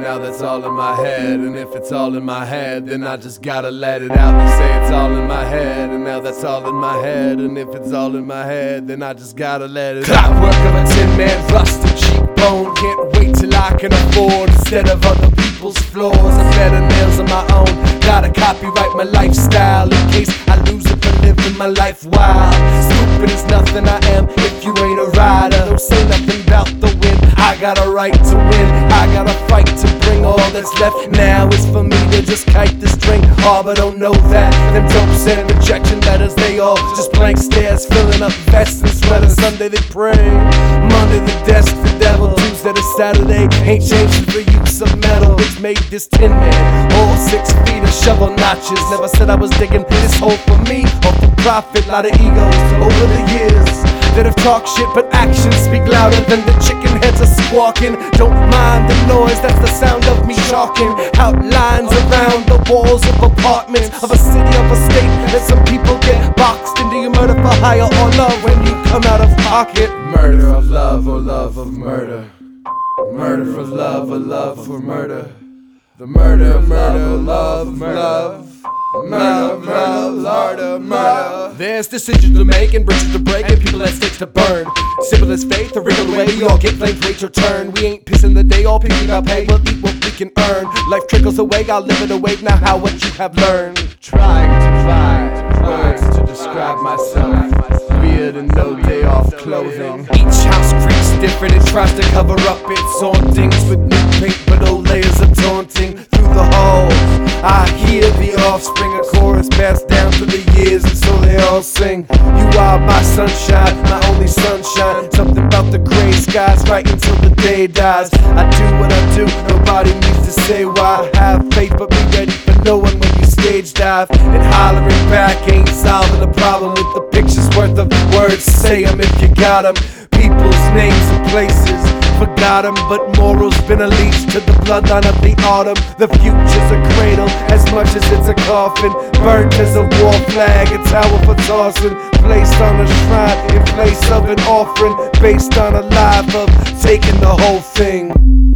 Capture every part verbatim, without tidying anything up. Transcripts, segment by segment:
now that's all in my head. And if it's all in my head, then I just gotta let it out. They say it's all in my head, and now that's all in my head. And if it's all in my head, then I just gotta let it out. Clockwork of a tin man, rusted cheekbone. Can't wait till I can afford, instead of other people's flaws, and better nails of my own. Gotta copyright my lifestyle in case I lose it for living my life wild. Stupid is nothing I am if you ain't a rider. Don't say nothing about the win. I got a right to win. I got a fight to bring. All that's left now is for me to just kite the string. Oh, but don't know that them dope send rejection letters. They all just blank stares, filling up vests and sweaters. Sunday they pray, Monday the desk the devil. Tuesday to Saturday ain't changing the use of metal. It's made this tin man all six feet of shovel notches. Never said I was digging this hole for me or for profit. Lot of egos over the years that have talked shit, but actions speak louder than the chicken heads are squawking. Don't mind the noise, that's the sound of me chalking outlines around the walls of apartments of a city, of a state that some people get boxed into. You murder for hire or love when you come out of pocket. Murder of love or love of murder. Murder for love or love for murder. The murder, murder, love, love. Murder, murder, murder, murder. There's decisions to make and bridges to break and people at stakes to burn. Simple as faith, a wriggle away, we all get flames, wait your turn. We ain't pissing the day, all picking our pay, we'll eat what we can earn. Life trickles away, I'll live it away, now how what you have learned. Trying to find words to describe myself. Weird and no day off clothing. Each house creaks different, it tries to cover up its hauntings with new paint, but old layers of taunting. Through the halls, I hear the offspring, a chorus passed down through the years, and so they all sing. You are my sunshine, my only sunshine. Something about the gray skies, right until the day dies. I do what I do, nobody needs to say why. Have faith, but be ready for no one when you stage dive. And hollering back ain't solving the problem with the pictures worth of words. Say 'em if you got 'em. People's names and places, forgot 'em, but morals been unleashed to the bloodline of the autumn. The future's a cradle as much as it's a coffin. Burnt as a war flag, a tower for tossing. Placed on a shrine in place of an offering. Based on a life of taking the whole thing.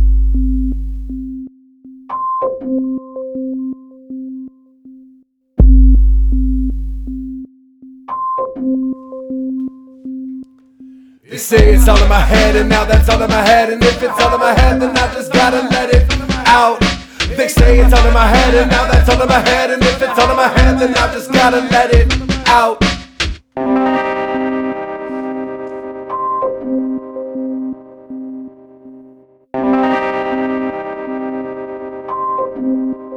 They say it's all in my head, and now that's all in my head. And if it's all in my head, then I just gotta let it out. They say it's all in my head, and now that's all in my head. And if it's all in my head, then I just gotta let it out. Thank you.